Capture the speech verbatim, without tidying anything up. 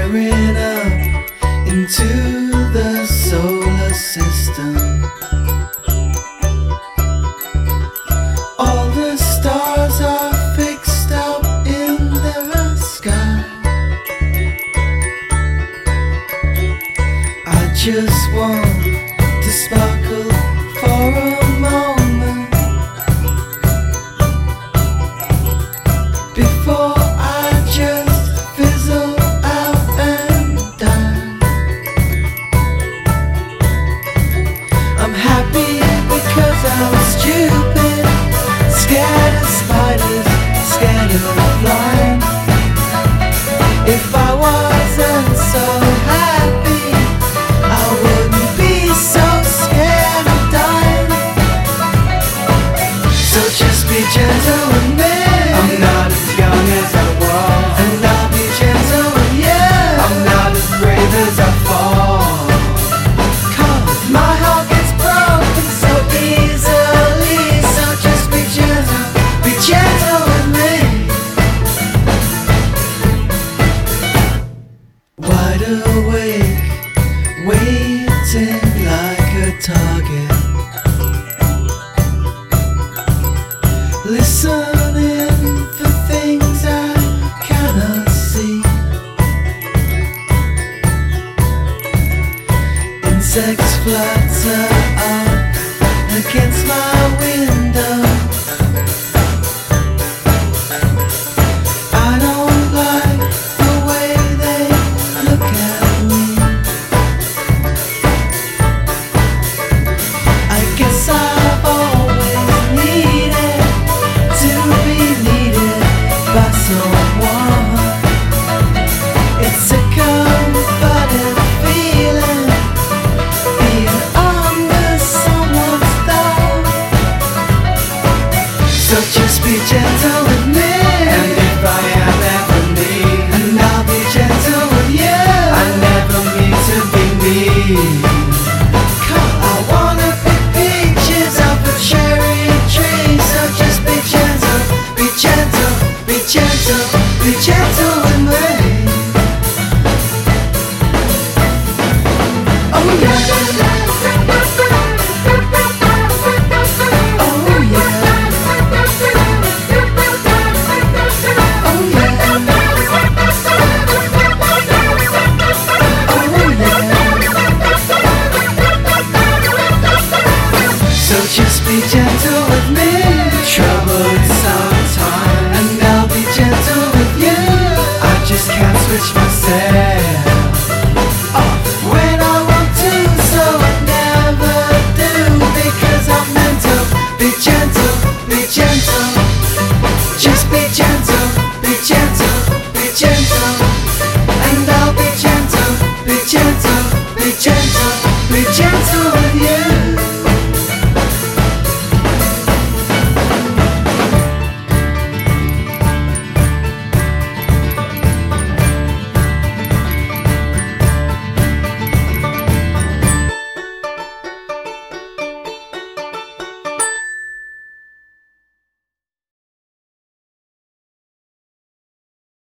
staring up into the solar system. All the stars are fixed up in the sky. I just want to sparkle for a moment before I just fizzle out and die. I'm happy because I'm stupid, scared of spiders, scared of flying. If I wasn't so happy, I wouldn't be so scared of dying. So just be gentle with me. I'm not as young as I was, and I'll be gentle with you. I'm not as brave as I fall, 'cause my heart gets broken so easily. So just be gentle, be gentle with me. Wide awake, waiting like a target, listening for things I cannot see. Insects flutter up against my window. I don't like the way they look at me. I guess I've always needed to be needed by someone. It's a comforting feeling, being under someone's thumb. So just be gentle with me, and if I am ever mean, and I'll be gentle with you. I never mean to be mean. I wanna pick peaches off a cherry tree. So just be gentle, be gentle, be gentle, be gentle with me. Oh yeah. Oh yeah. Oh yeah. Oh yeah. So just be gentle with me. Trouble in some time, and I'll be gentle with you. I just can't switch myself off when I want to, so I never do, because I'm mental. Be gentle, be gentle. Just be gentle, be gentle, be gentle. And I'll be gentle, be gentle, be gentle, be gentle.